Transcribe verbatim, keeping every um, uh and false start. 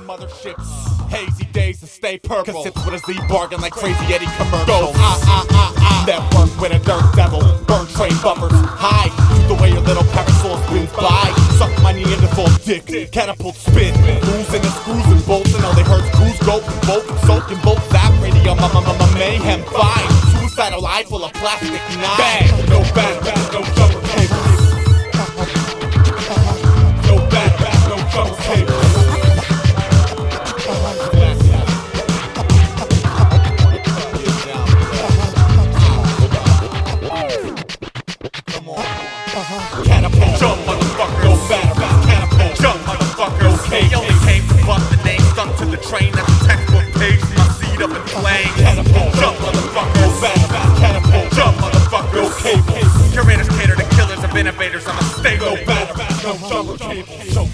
motherships. Hazy days to stay purple. Cause it's with a Z bargain like Crazy Eddie commercials. Ah, ah, ah, ah. Network with a dirt devil. Burn train bumpers. High. Shoot the way your little parasol spins by. Suck my Neanderthal dick. Catapult spin. Grooves in the screws and bolts. And all they heard screws go from bolt and soak and bolt. Zap radio. Ma ma ma ma mayhem. Fine. Suicidal eye full of plastic knives. Bang. No bad, bad, no trouble cables. No bad, bad, no trouble cables. Catapult, jump, motherfucker, no batter, catapult, jump, motherfucker, okay. He only came to bust the name, stuck to the train at the textbook page, my seat up in flames. Catapult, jump, motherfucker, no batter, catapult, jump, motherfucker, okay. Curators cater to killers of innovators, I'm a stable. No batter, no trouble, cable.